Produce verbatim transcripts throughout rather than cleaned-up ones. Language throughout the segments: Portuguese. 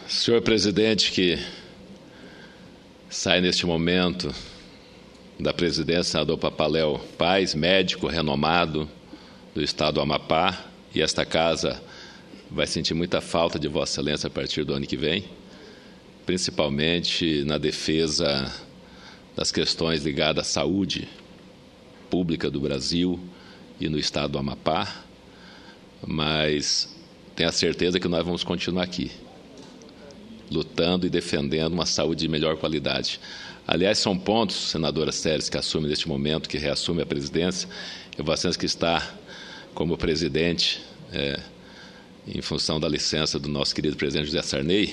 Senhor presidente, que sai neste momento da presidência, senador Papaléu Paz, médico renomado do estado do Amapá, e esta casa vai sentir muita falta de Vossa Excelência a partir do ano que vem, principalmente na defesa das questões ligadas à saúde pública do Brasil e no estado do Amapá, mas tenho a certeza que nós vamos continuar aqui, lutando e defendendo uma saúde de melhor qualidade. Aliás, são pontos, senadora Séries, que assume neste momento, que reassume a presidência, e Vossa Excelência que está como presidente, é, em função da licença do nosso querido presidente José Sarney,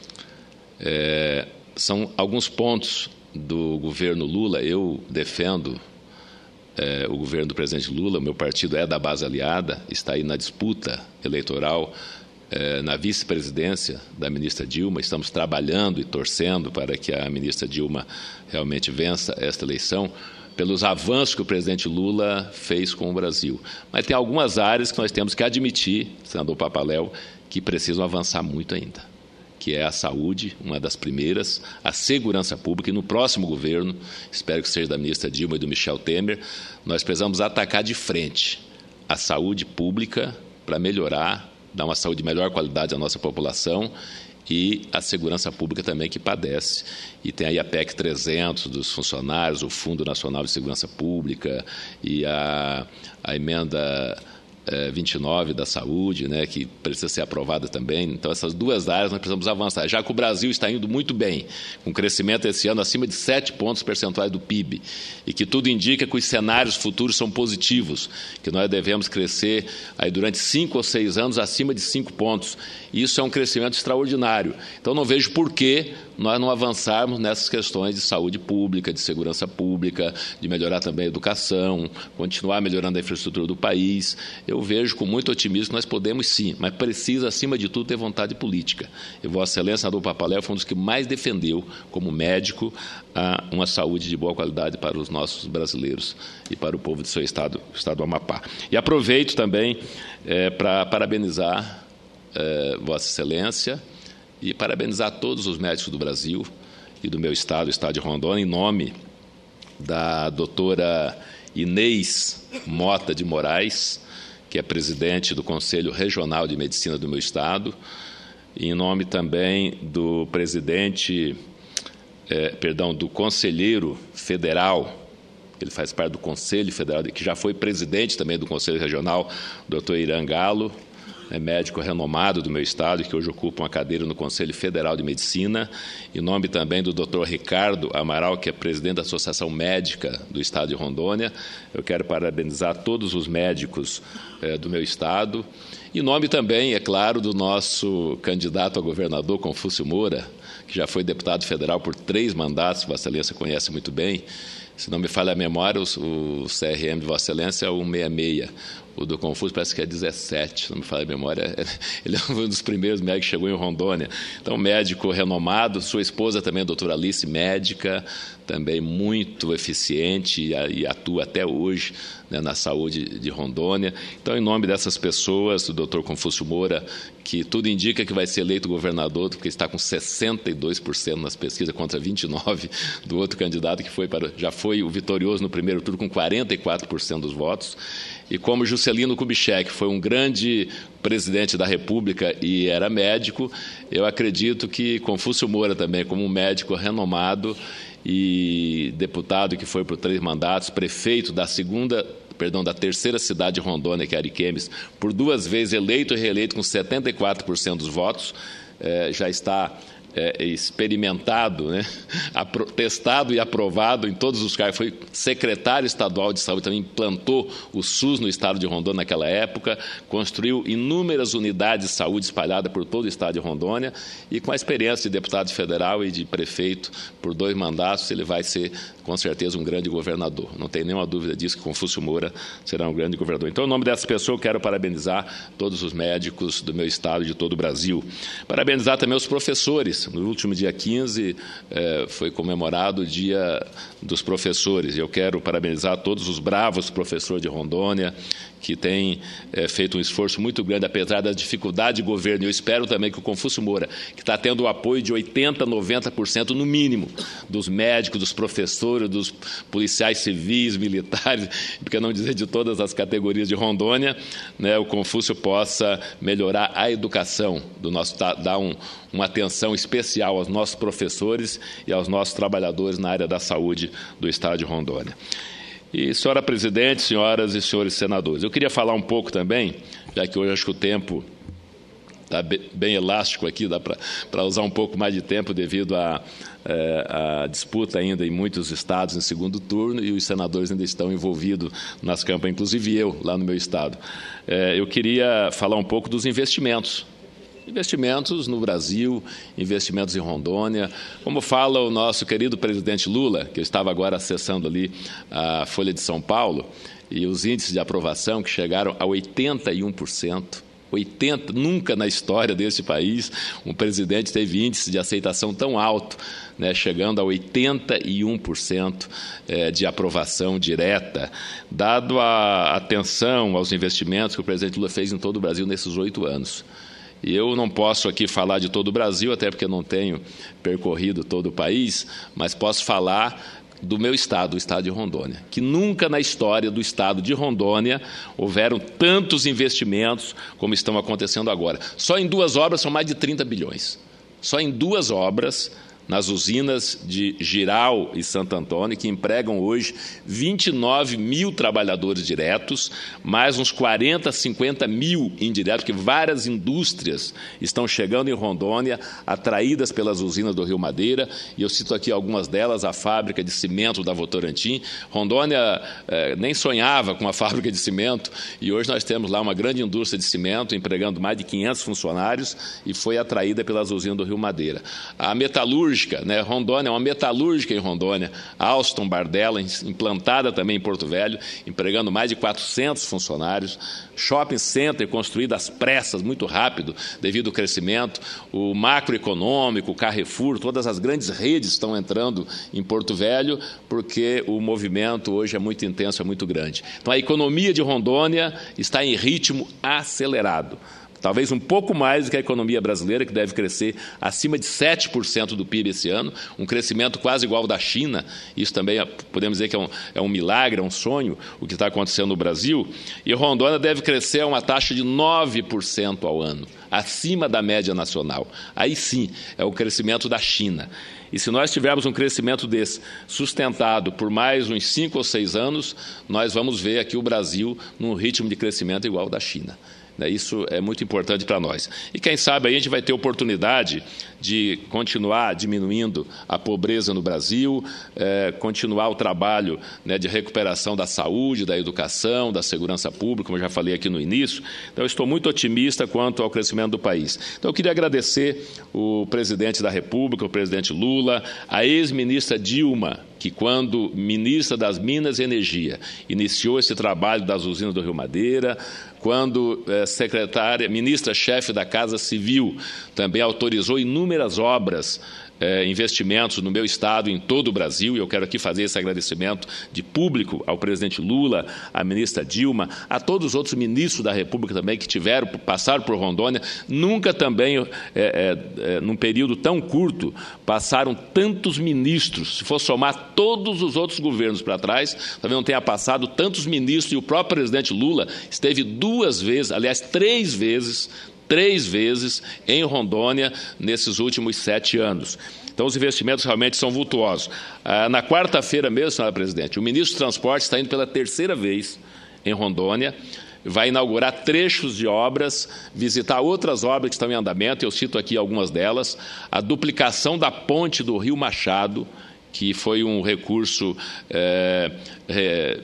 é, são alguns pontos do governo Lula. Eu defendo é, o governo do presidente Lula, o meu partido é da base aliada, está aí na disputa eleitoral, É, na vice-presidência da ministra Dilma. Estamos trabalhando e torcendo para que a ministra Dilma realmente vença esta eleição, pelos avanços que o presidente Lula fez com o Brasil. Mas tem algumas áreas que nós temos que admitir, senador Papaléu, que precisam avançar muito ainda, que é a saúde, uma das primeiras, a segurança pública, e no próximo governo, espero que seja da ministra Dilma e do Michel Temer, nós precisamos atacar de frente a saúde pública para melhorar, dar uma saúde de melhor qualidade à nossa população, e a segurança pública também, que padece. E tem aí a P E C trezentos dos funcionários, o Fundo Nacional de Segurança Pública e a, a emenda é, vinte e nove da saúde, né, que precisa ser aprovada também. Então, essas duas áreas nós precisamos avançar, já que o Brasil está indo muito bem, com crescimento esse ano acima de sete pontos percentuais do P I B, e que tudo indica que os cenários futuros são positivos, que nós devemos crescer aí durante cinco ou seis anos acima de cinco pontos. Isso é um crescimento extraordinário. Então, não vejo por que nós não avançarmos nessas questões de saúde pública, de segurança pública, de melhorar também a educação, continuar melhorando a infraestrutura do país. Eu vejo com muito otimismo que nós podemos sim, mas precisa, acima de tudo, ter vontade política. E Vossa Excelência, senador Papaléu, foi um dos que mais defendeu, como médico, uma saúde de boa qualidade para os nossos brasileiros e para o povo de seu estado, o estado do Amapá. E aproveito também é, para parabenizar é, Vossa Excelência e parabenizar todos os médicos do Brasil e do meu estado, o estado de Rondônia, em nome da doutora Inês Mota de Moraes, que é presidente do Conselho Regional de Medicina do meu estado, e em nome também do presidente, é, perdão, do conselheiro federal, ele faz parte do Conselho Federal, que já foi presidente também do Conselho Regional, doutor Irã Galo, é médico renomado do meu estado, que hoje ocupa uma cadeira no Conselho Federal de Medicina, em nome também do doutor Ricardo Amaral, que é presidente da Associação Médica do estado de Rondônia. Eu quero parabenizar todos os médicos é, do meu estado, em nome também, é claro, do nosso candidato a governador, Confúcio Moura, que já foi deputado federal por três mandatos, Vossa Excelência conhece muito bem. Se não me falha a memória, o, o C R M de Vossa Excelência é o cento e sessenta e seis. O do Confúcio parece que é dezessete, se não me falha a memória. Ele é um dos primeiros médicos que chegou em Rondônia. Então, médico renomado, sua esposa também, a doutora Alice, médica, também muito eficiente e, e atua até hoje, né, na saúde de Rondônia. Então, em nome dessas pessoas, do doutor Confúcio Moura, que tudo indica que vai ser eleito governador, porque está com sessenta e dois por cento nas pesquisas contra vinte e nove por cento do outro candidato, que foi para, já foi o vitorioso no primeiro turno com quarenta e quatro por cento dos votos. E como Juscelino Kubitschek foi um grande presidente da República e era médico, eu acredito que Confúcio Moura também, como um médico renomado e deputado que foi por três mandatos, prefeito da segunda, perdão, da terceira cidade de Rondônia, que é Ariquemes, por duas vezes eleito e reeleito com setenta e quatro por cento dos votos, eh, já está É, experimentado, né, testado e aprovado em todos os cargos. Foi secretário estadual de saúde, também implantou o SUS no estado de Rondônia naquela época, construiu inúmeras unidades de saúde espalhadas por todo o estado de Rondônia, e com a experiência de deputado federal e de prefeito por dois mandatos, ele vai ser, com certeza, um grande governador. Não tem nenhuma dúvida disso, que Confúcio Moura será um grande governador. Então, em nome dessa pessoa, eu quero parabenizar todos os médicos do meu estado e de todo o Brasil. Parabenizar também os professores, professores. No último dia quinze, eh, foi comemorado o Dia dos Professores. E eu quero parabenizar todos os bravos professores de Rondônia, que têm eh, feito um esforço muito grande, apesar da dificuldade de governo. Eu espero também que o Confúcio Moura, que está tendo o apoio de oitenta por cento, noventa por cento no mínimo, dos médicos, dos professores, dos policiais civis, militares, porque não dizer de todas as categorias de Rondônia, né, o Confúcio possa melhorar a educação do nosso, dar um, uma atenção especial aos nossos professores e aos nossos trabalhadores na área da saúde do Estado de Rondônia. E, senhora presidente, senhoras e senhores senadores, eu queria falar um pouco também, já que hoje acho que o tempo está bem elástico aqui, dá para usar um pouco mais de tempo devido à a disputa ainda em muitos estados em segundo turno e os senadores ainda estão envolvidos nas campanhas, inclusive eu, lá no meu estado. É, eu queria falar um pouco dos investimentos. Investimentos no Brasil, investimentos em Rondônia. Como fala o nosso querido presidente Lula, que eu estava agora acessando ali a Folha de São Paulo, e os índices de aprovação que chegaram a oitenta e um por cento. oitenta, nunca na história desse país um presidente teve índice de aceitação tão alto, né, chegando a oitenta e um por cento de aprovação direta, dado a atenção aos investimentos que o presidente Lula fez em todo o Brasil nesses oito anos. E eu não posso aqui falar de todo o Brasil, até porque não tenho percorrido todo o país, mas posso falar do meu estado, o estado de Rondônia, que nunca na história do estado de Rondônia houveram tantos investimentos como estão acontecendo agora. Só em duas obras são mais de trinta bilhões. Só em duas obras, nas usinas de Jirau e Santo Antônio, que empregam hoje vinte e nove mil trabalhadores diretos, mais uns quarenta, cinquenta mil indiretos, porque várias indústrias estão chegando em Rondônia, atraídas pelas usinas do Rio Madeira, e eu cito aqui algumas delas, a fábrica de cimento da Votorantim. Rondônia eh, nem sonhava com uma fábrica de cimento, e hoje nós temos lá uma grande indústria de cimento, empregando mais de quinhentos funcionários, e foi atraída pelas usinas do Rio Madeira. A metalúrgica, né? Rondônia é uma metalúrgica em Rondônia, Alstom Bardella, implantada também em Porto Velho, empregando mais de quatrocentos funcionários, shopping center construído às pressas, muito rápido, devido ao crescimento, o macroeconômico, o Carrefour, todas as grandes redes estão entrando em Porto Velho, porque o movimento hoje é muito intenso, é muito grande. Então, a economia de Rondônia está em ritmo acelerado. Talvez um pouco mais do que a economia brasileira, que deve crescer acima de sete por cento do P I B esse ano, um crescimento quase igual ao da China. Isso também é, podemos dizer que é um, é um milagre, é um sonho, o que está acontecendo no Brasil. E Rondônia deve crescer a uma taxa de nove por cento ao ano, acima da média nacional. Aí sim, é o crescimento da China. E se nós tivermos um crescimento desse sustentado por mais uns cinco ou seis anos, nós vamos ver aqui o Brasil num ritmo de crescimento igual ao da China. Isso é muito importante para nós. E quem sabe a gente vai ter oportunidade de continuar diminuindo a pobreza no Brasil, é, continuar o trabalho, né, de recuperação da saúde, da educação, da segurança pública, como eu já falei aqui no início. Então, eu estou muito otimista quanto ao crescimento do país. Então, eu queria agradecer o presidente da República, o presidente Lula, a ex-ministra Dilma, que quando ministra das Minas e Energia iniciou esse trabalho das usinas do Rio Madeira, quando eh, secretária, ministra-chefe da Casa Civil também autorizou inúmeras obras, eh, investimentos no meu estado, em todo o Brasil, e eu quero aqui fazer esse agradecimento de público ao presidente Lula, à ministra Dilma, a todos os outros ministros da República também que tiveram, passaram por Rondônia, nunca também, eh, eh, num período tão curto, passaram tantos ministros. Se for somar todos os outros governos para trás, também não tenha passado tantos ministros, e o próprio presidente Lula esteve duas vezes, aliás, três vezes, três vezes em Rondônia nesses últimos sete anos. Então, os investimentos realmente são vultuosos. Ah, na quarta-feira mesmo, senhora presidente, o ministro do Transporte está indo pela terceira vez em Rondônia, vai inaugurar trechos de obras, visitar outras obras que estão em andamento, eu cito aqui algumas delas, a duplicação da ponte do Rio Machado, que foi um recurso é, é,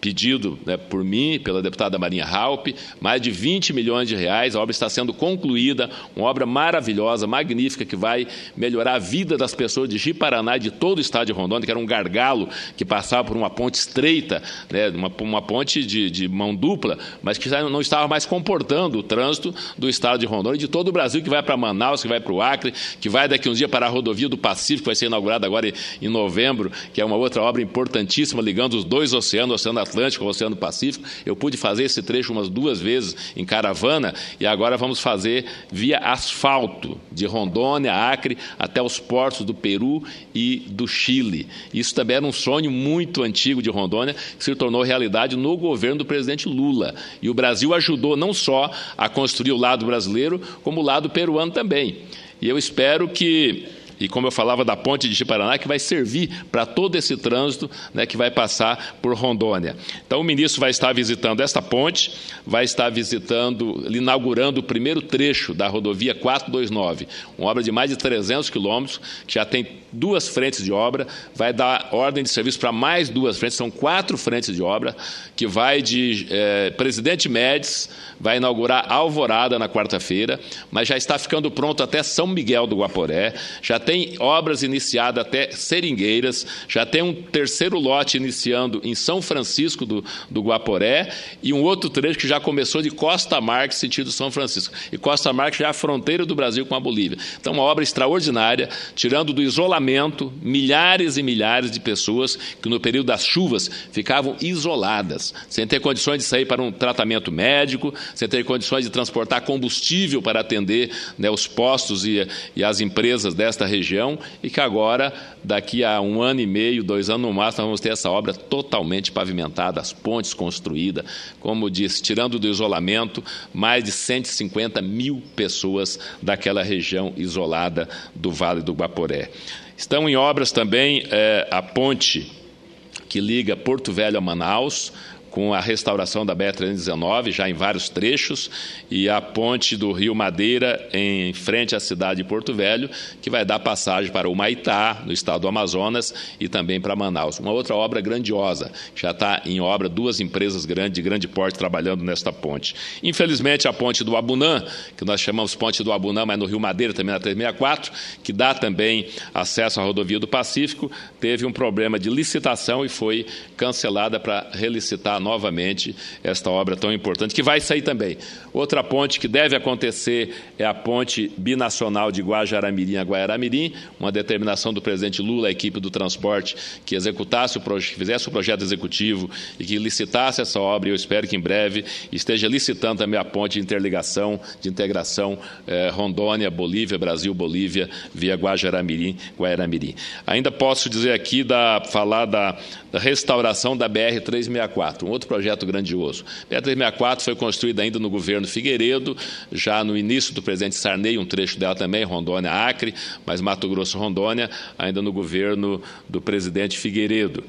pedido, né, por mim, pela deputada Marinha Raupp, mais de vinte milhões de reais. A obra está sendo concluída, uma obra maravilhosa, magnífica, que vai melhorar a vida das pessoas de Ji-Paraná e de todo o estado de Rondônia, que era um gargalo que passava por uma ponte estreita, né, uma, uma ponte de, de mão dupla, mas que já não estava mais comportando o trânsito do estado de Rondônia e de todo o Brasil, que vai para Manaus, que vai para o Acre, que vai daqui uns dias para a rodovia do Pacífico, que vai ser inaugurada agora em novembro, que é uma outra obra importantíssima, ligando os dois oceanos, o Oceano Atlântico e o Oceano Pacífico. Eu pude fazer esse trecho umas duas vezes em caravana e agora vamos fazer via asfalto, de Rondônia, Acre, até os portos do Peru e do Chile. Isso também era um sonho muito antigo de Rondônia, que se tornou realidade no governo do presidente Lula. E o Brasil ajudou não só a construir o lado brasileiro, como o lado peruano também. E eu espero que... E como eu falava da ponte de Ji-Paraná, que vai servir para todo esse trânsito, né, que vai passar por Rondônia. Então, o ministro vai estar visitando esta ponte, vai estar visitando, inaugurando o primeiro trecho da rodovia quatrocentos e vinte e nove, uma obra de mais de trezentos quilômetros, que já tem duas frentes de obra, vai dar ordem de serviço para mais duas frentes, são quatro frentes de obra, que vai de eh, Presidente Médici, vai inaugurar Alvorada na quarta-feira, mas já está ficando pronto até São Miguel do Guaporé, já tem obras iniciadas até Seringueiras, já tem um terceiro lote iniciando em São Francisco do, do Guaporé e um outro trecho que já começou de Costa Marques, sentido São Francisco. E Costa Marques já é a fronteira do Brasil com a Bolívia. Então, uma obra extraordinária, tirando do isolamento milhares e milhares de pessoas que no período das chuvas ficavam isoladas, sem ter condições de sair para um tratamento médico, sem ter condições de transportar combustível para atender, né, os postos e, e as empresas desta região, e que agora, daqui a um ano e meio, dois anos no máximo, nós vamos ter essa obra totalmente pavimentada, as pontes construídas, como disse, tirando do isolamento mais de cento e cinquenta mil pessoas daquela região isolada do Vale do Guaporé. Estão em obras também é, a ponte que liga Porto Velho a Manaus, com a restauração da B R trezentos e dezenove, já em vários trechos, e a ponte do Rio Madeira, em frente à cidade de Porto Velho, que vai dar passagem para Humaitá, no estado do Amazonas, e também para Manaus. Uma outra obra grandiosa, já está em obra duas empresas grandes, de grande porte, trabalhando nesta ponte. Infelizmente, a ponte do Abunã, que nós chamamos ponte do Abunã, mas no Rio Madeira, também na trezentos e sessenta e quatro, que dá também acesso à rodovia do Pacífico, teve um problema de licitação e foi cancelada para relicitar novamente esta obra tão importante, que vai sair também. Outra ponte que deve acontecer é a ponte binacional de Guajará-Mirim a Guaiará-Mirim, uma determinação do presidente Lula, a equipe do transporte, que executasse o projeto, que fizesse o projeto executivo e que licitasse essa obra, e eu espero que em breve esteja licitando também a ponte de interligação, de integração eh, Rondônia, Bolívia, Brasil, Bolívia, via Guajará-Mirim, Guaiará-Mirim. Ainda posso dizer aqui, da, falar da, da restauração da B R trezentos e sessenta e quatro, um outro projeto grandioso. A B R trezentos e sessenta e quatro foi construída ainda no governo Figueiredo, já no início do presidente Sarney, um trecho dela também, Rondônia-Acre, mas Mato Grosso-Rondônia, ainda no governo do presidente Figueiredo.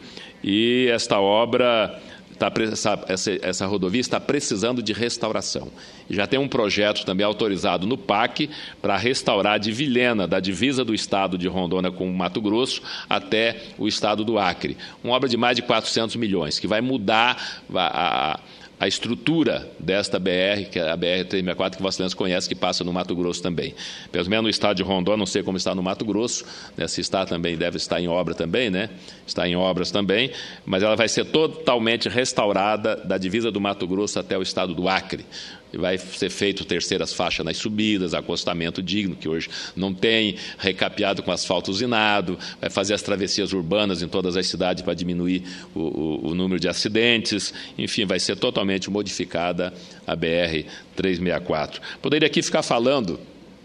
E esta obra... Tá, essa, essa, essa rodovia está precisando de restauração. E já tem um projeto também autorizado no P A C para restaurar de Vilhena, da divisa do estado de Rondônia com o Mato Grosso, até o estado do Acre. Uma obra de mais de quatrocentos milhões, que vai mudar a, a, a estrutura desta B R, que é a B R trezentos e sessenta e quatro, que Vossa Excelência conhece, que passa no Mato Grosso também. Pelo menos no estado de Rondônia, não sei como está no Mato Grosso, né, se está também, deve estar em obra também, né? Está em obras também, mas ela vai ser totalmente restaurada da divisa do Mato Grosso até o estado do Acre. E vai ser feito terceiras faixas nas subidas, acostamento digno, que hoje não tem, recapeado com asfalto usinado, vai fazer as travessias urbanas em todas as cidades para diminuir o, o, o número de acidentes, enfim, vai ser totalmente modificada a B R trezentos e sessenta e quatro. Poderia aqui ficar falando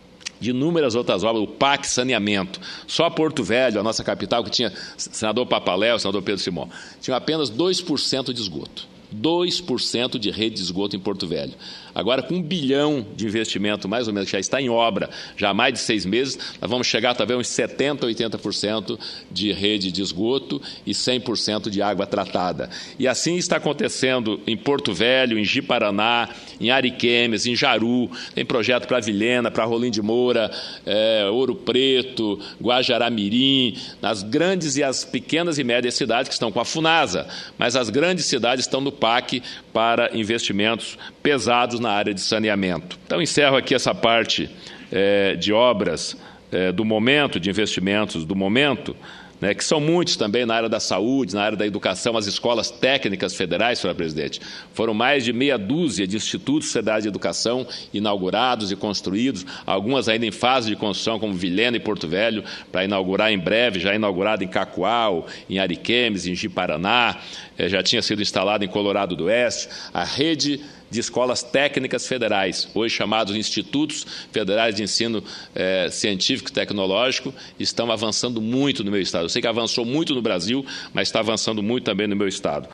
de inúmeras outras obras, o P A C Saneamento. Só Porto Velho, a nossa capital, que tinha senador Papaléu, senador Pedro Simão, tinha apenas dois por cento de esgoto. dois por cento de rede de esgoto em Porto Velho. Agora, com um bilhão de investimento, mais ou menos, que já está em obra, já há mais de seis meses, nós vamos chegar talvez uns setenta por cento, oitenta por cento de rede de esgoto e cem por cento de água tratada. E assim está acontecendo em Porto Velho, em Ji-Paraná, em Ariquemes, em Jaru, tem projeto para Vilhena, para Rolim de Moura, é, Ouro Preto, Guajará-Mirim, nas grandes e as pequenas e médias cidades que estão com a Funasa, mas as grandes cidades estão no P A C para investimentos pesados na área de saneamento. Então, encerro aqui essa parte é, de obras é, do momento, de investimentos do momento, né, que são muitos também na área da saúde, na área da educação, as escolas técnicas federais, senhora presidente. Foram mais de meia dúzia de institutos federais de educação inaugurados e construídos, algumas ainda em fase de construção, como Vilhena e Porto Velho, para inaugurar em breve, já inaugurado em Cacoal, em Ariquemes, em Ji-Paraná, eh, já tinha sido instalado em Colorado do Oeste, a rede de escolas técnicas federais, hoje chamados Institutos Federais de Ensino eh, Científico e Tecnológico, estão avançando muito no meu estado. Eu sei que avançou muito no Brasil, mas está avançando muito também no meu estado.